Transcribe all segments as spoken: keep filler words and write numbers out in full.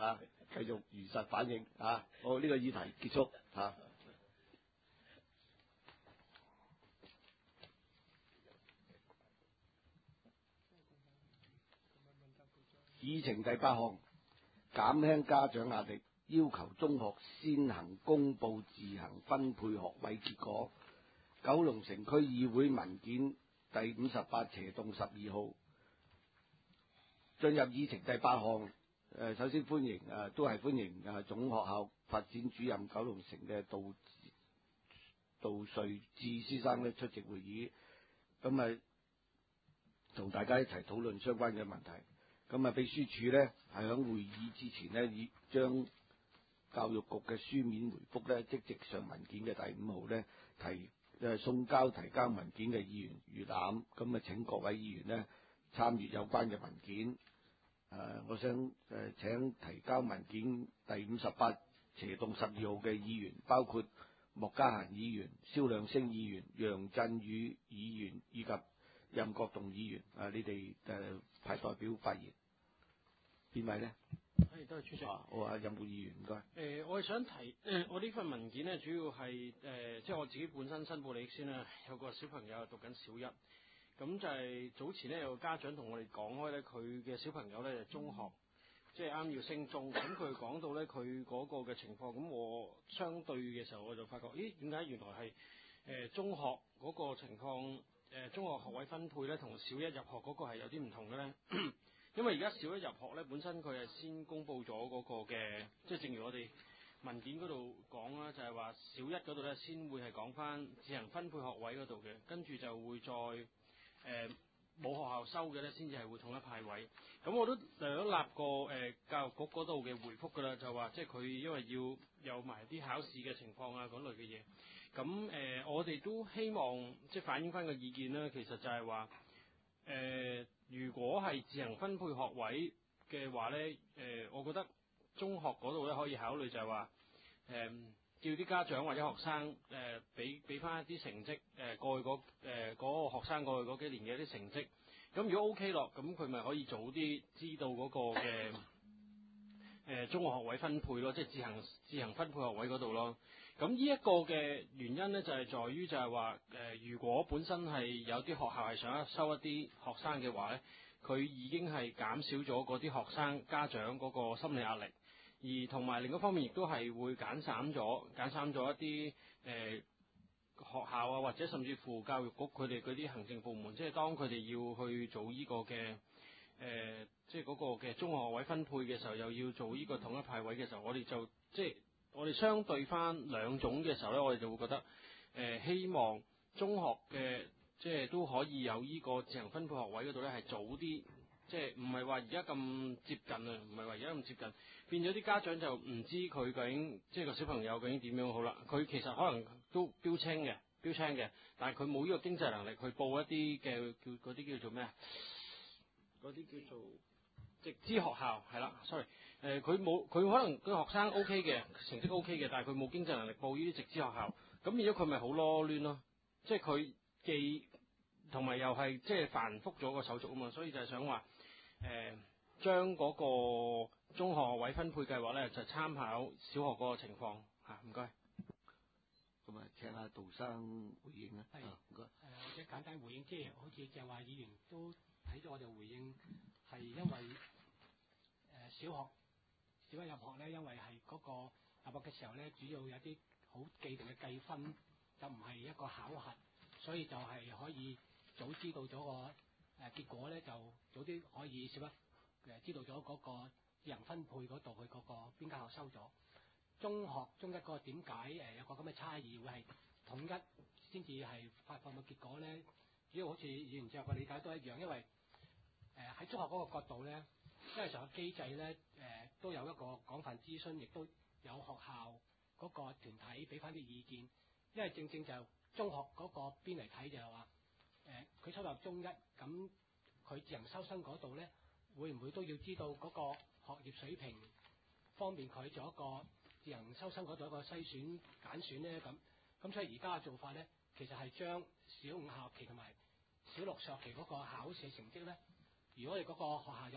啊，繼續如實反映啊。好，呢、這個議題結束啊。議程第八項，減輕家長壓力，要求中學先行公佈自行分配學位結果。九龍城區議會文件第五十八斜棟十二號。進入議程第八項，誒，首先歡迎誒，都係歡迎誒總學校發展主任九龍城嘅杜杜瑞智先生咧出席會議，咁啊同大家一齊討論相關嘅問題。咁啊，秘書處咧係喺會議之前咧，已將教育局嘅書面回覆咧，即席上文件嘅第五號咧提誒送交提交文件嘅議員預覽，咁啊請各位議員咧參閱有關嘅文件。誒、呃，我想誒、呃、請提交文件第五十八斜棟十二號嘅議員，包括莫家嫻議員、蕭亮星議員、楊振宇議員以及任國棟議員。啊，你哋誒派代表發言，邊位呢？ 係，多謝主席。 啊，好啊，任國議員唔該。誒、 呃，我係想提，誒、呃，我呢份文件呢，主要係誒、呃，即係我自己本身申報利益先啦。有個小朋友讀緊小一，咁就係早前呢，有個家長同我哋講開咧，佢嘅小朋友咧就中學，即係啱要升中，咁佢講到咧佢嗰個嘅情況，咁我相對嘅時候我就發覺，咦，點解原來係誒、呃、中學嗰個情況，誒、呃、中學學位分配咧同小一入學嗰個係有啲唔同嘅咧？因為而家小一入學咧，本身佢係先公佈咗嗰個嘅，即係正如我哋文件嗰度講啦，就係話小一嗰度咧先會係講翻自行分配學位嗰度嘅，跟住就會再誒冇、呃、學校收嘅咧，先至係會統一派位。咁我都有立過誒、呃、教育局嗰度嘅回覆㗎啦，就話即係佢因為要有埋啲考試嘅情況啊嗰類嘅嘢。咁誒、呃，我哋都希望即係反映翻個意見啦，其實就係話誒。呃如果係自行分配學位嘅話呢，誒、呃，我覺得中學嗰度咧可以考慮就係話，誒、呃，叫啲家長或者學生誒，俾俾翻一啲成績，誒、呃，過去嗰誒嗰個學生過去嗰幾年嘅一啲成績，咁如果 OK 咯，咁佢咪可以早啲知道嗰個嘅誒、呃、中學學位分配咯，即係自行自行分配學位嗰度咯。咁呢一個嘅原因呢，就係、是、在於就係話，誒、呃，如果本身係有啲學校係想收一啲學生嘅話呢，佢已經係減少咗嗰啲學生家長嗰個心理壓力，而同埋另一方面亦都係會減省咗減省咗一啲誒、呃、學校啊，或者甚至乎教育局佢哋嗰啲行政部門，即係當佢哋要去做呢個嘅誒、呃，即係嗰個嘅中學學位分配嘅時候，又要做呢個統一派位嘅時候，我哋就即係。我哋相對翻兩種嘅時候呢，我哋就會覺得，誒、呃、希望中學嘅即係都可以有呢個自行分配學位嗰度呢，係早啲，即係唔係話而家咁接近啊，唔係話而家咁接近，變咗啲家長就唔知佢究竟即係個小朋友究竟點樣好啦。佢其實可能都標青嘅，標青嘅，但係佢冇呢個經濟能力去報一啲嘅叫嗰啲叫做咩啊？嗰啲叫做。直資學校係啦 ，sorry，誒佢冇佢可能個學生 O K 嘅，成績 O K 嘅，但係佢冇經濟能力報呢啲直資學校，咁變咗佢咪好囉攣咯，即係佢既同埋又係即係繁複咗個手續啊嘛，所以就係想話誒將嗰個中學學位分配計劃咧就參考小學嗰個情況嚇，唔該。 咁啊，請阿杜生回應啦。係，唔該。誒， 或者簡單回應，即係好似鄭華議員都睇咗我哋回應，係因為誒、呃、小學小一入學咧，因為係嗰個入學嘅時候咧，主要有啲好既定嘅計分，就唔係一個考核，所以就係可以早知道咗個誒、呃、結果咧，就早啲可以小一誒、呃、知道咗嗰個自行分配嗰度，佢嗰個邊間學校收咗。中學中一嗰個點解誒有個咁嘅差異會係統一先至係發放嘅結果咧？主要好似議員之後嘅理解都一樣，因為誒喺、呃、中學嗰個角度咧，因為上個機制咧誒、呃、都有一個廣泛諮詢，亦都有學校嗰個團體俾翻啲意見。因為正正就中學嗰個邊嚟睇就係話誒佢收入中一，咁佢自行收生嗰度咧，會唔會都要知道嗰個學業水平方面佢做一個自行收生嗰度一個篩選揀選咧？咁咁所以而家嘅做法咧，其實係將小五下學期同埋小六上學期嗰個考試成績咧，如果你嗰個學校有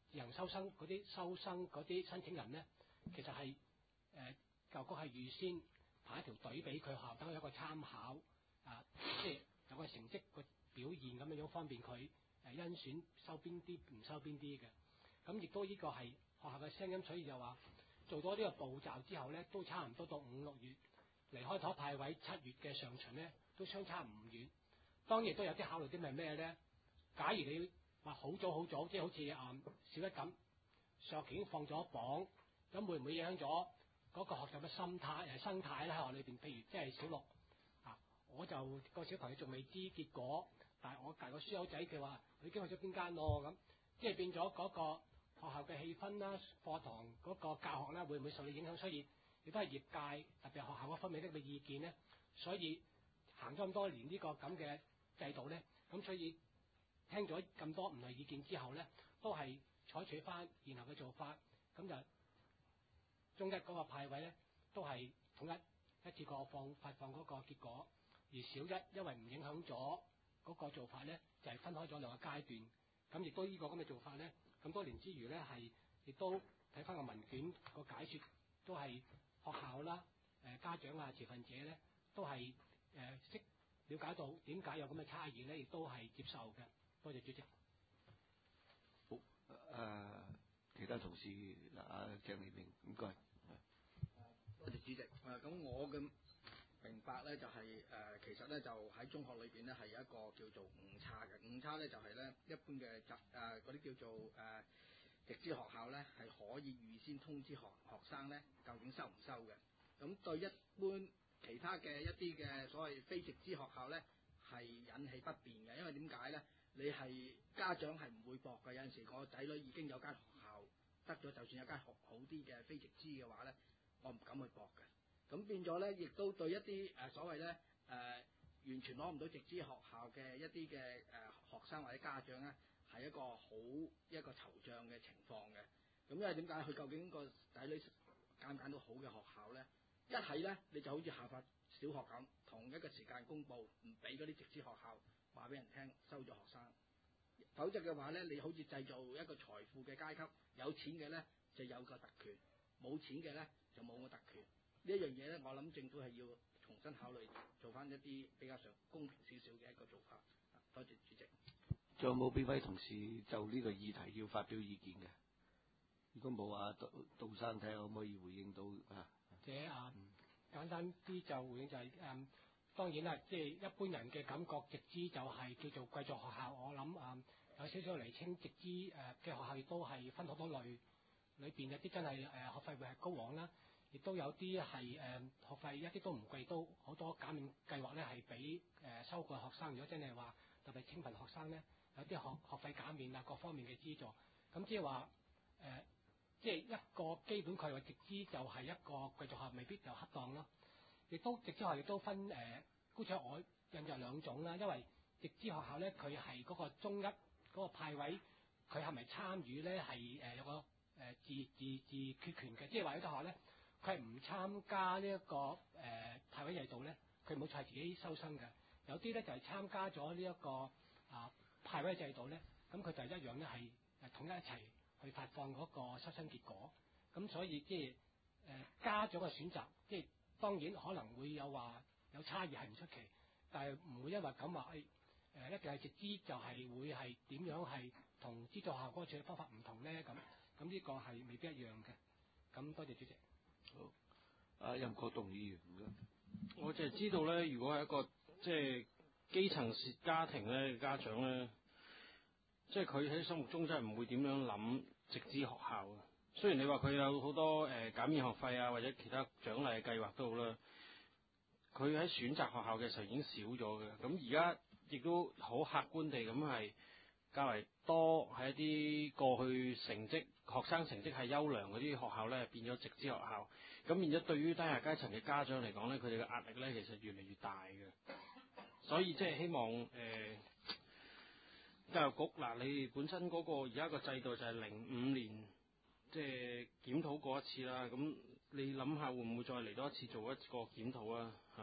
自行收生嗰啲收生嗰啲申請人咧，其實係誒教育局係預先排一條隊俾佢學校，等佢有一個參考啊，即係有個成績個表現咁樣樣，方便佢誒甄選收邊啲唔收邊啲嘅。咁亦都呢個係學校嘅聲音，所以就話做咗呢個步驟之後咧，都差唔多到五六月離開咗派位，七月嘅上旬咧都相差唔遠。當然都有啲考慮啲係咩咧？假如你話好早好早，即係好似啊小一咁，上學期已經放咗榜，咁會唔會影響咗嗰個學習嘅心態誒生態咧？喺學校裏邊，譬如即係小六啊，我就個小朋友仲未知結果，但係我大個書友仔佢話佢已經去咗邊間咯，咁即係變咗嗰個學校嘅氣氛啦、課堂嗰個教學啦，會唔會受到影響？所以亦都係業界特別係學校嗰方面呢個意見咧，所以行咗咁多年呢個咁嘅制度咧，咁所以聽咗咁多唔同意見之後咧，都係採取翻現行嘅做法，咁就中一嗰個派位咧都係統一一次過放發放嗰個結果，而小一因為唔影響咗嗰個做法咧，就係、是、分開咗兩個階段，咁亦都呢個咁嘅做法咧，咁多年之餘咧係亦都睇翻個文件個解説，都係學校啦、誒、呃、家長啊、持份者咧都係誒識了解到點解有咁嘅差異咧，亦都係接受嘅。多謝主席。 好，誒、呃，其他同事嗱，阿鄭麗萍，唔該。 多謝主席。誒、呃，咁我嘅明白咧就係、是、誒、呃，其實咧就喺中學裏邊咧係有一個叫做誤差嘅。誤差咧就係、是、咧一般嘅集誒嗰啲叫做誒、呃、直資學校咧係可以預先通知學學生咧究竟收唔收嘅。咁對一般其他嘅一啲嘅所謂非直資學校咧係引起不便嘅，因為點解咧？你係家長係唔會駁嘅，有陣時我仔女已經有間學校得咗，就算有間學好啲嘅非直資嘅話咧，我唔敢去駁嘅。咁變咗咧，亦都對一啲誒、呃、所謂咧誒、呃、完全攞唔到直資學校嘅一啲嘅誒學生或者家長咧，係一個好一個惆悵嘅情況嘅。咁因為點解佢究竟個仔女揀唔揀到好嘅學校咧？一係咧你就好似下發小學咁，同一個時間公佈，唔俾嗰啲直資學校話俾人聽收咗學生，否則嘅話咧，你好似製造一個財富嘅階級，有錢嘅咧就有個特權，冇錢嘅咧就冇個特權。呢一樣嘢咧，我諗政府係要重新考慮，做翻一啲比較上公平少少嘅一個做法。多謝主席。 仲有冇邊位同事就呢個議題要發表意見嘅？如果冇啊，杜杜生睇下可唔可以回應到啊？ 或者啊，簡單啲就回應就係、是、誒。嗯當然啦，即係一般人嘅感覺，直資就係叫做貴族學校。我諗啊、嗯，有少少釐清，直資誒嘅學校亦都係分好多類，裏邊有啲真係誒、呃、學費會係高昂啦，亦都有啲係誒學費一啲都唔貴，都好多減免計劃咧係俾誒收過學生。如果真係話特別清貧學生咧，有啲學學費減免啊，各方面嘅資助。咁即係話誒，即係一個基本概括，直資就係一個貴族學校，未必就恰當咯。亦都直資學校亦都分誒，姑且我印象兩種啦。因為直資學校咧，佢係嗰個中一嗰個派位，佢係咪參與咧係誒有個誒自自自決權嘅？即係話有啲學校咧，佢係唔參加呢、這、一個誒、呃、派位制度咧，佢冇係自己收生嘅。有啲咧就係、是、參加咗呢一個啊派位制度咧，咁佢就一樣咧係誒統一一齊去發放嗰個收生結果。咁所以即係誒家長嘅選擇，即係。當然可能會有話有差異係唔出奇，但係唔會因為咁話誒誒一定係直資就係會係點樣係同資助學校嗰個處理方法唔同咧？咁咁呢個係未必一樣嘅。咁多謝主席。 好，阿任國棟議員。 我就係知道咧，如果係一個即係基層家庭咧，家長咧，即係佢喺心目中真係唔會點樣諗直資學校嘅。雖然你話佢有好多誒、呃、減免學費啊，或者其他獎勵嘅計劃都好啦，佢喺選擇學校嘅時候已經少咗嘅。咁而家亦都好客觀地咁係較為多係一啲過去成績學生成績係優良嗰啲學校咧，變咗直資學校。咁變咗對於低下階層嘅家長嚟講咧，佢哋嘅壓力咧其實越嚟越大嘅。所以即係希望誒、呃、教育局嗱、呃，你本身嗰個而家個制度就係零五年。即係檢討過一次啦，咁你諗下會唔會再嚟多一次做一個檢討啊？嚇！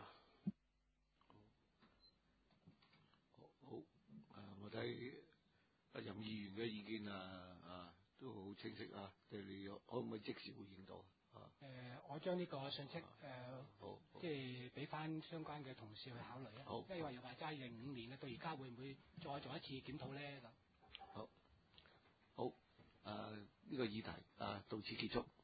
好，好，啊，我睇阿任議員嘅意見啊，啊，都都好清晰啊！即係你可唔可以即時回應到啊？ 誒、呃，我將呢個信息誒， 好， 即係俾翻相關嘅同事去考慮啊。 好， 因為話又話齋零五年嘅，到而家會唔會再做一次檢討咧？咁好，好，誒、呃、呢、這個議題啊、呃，到此結束。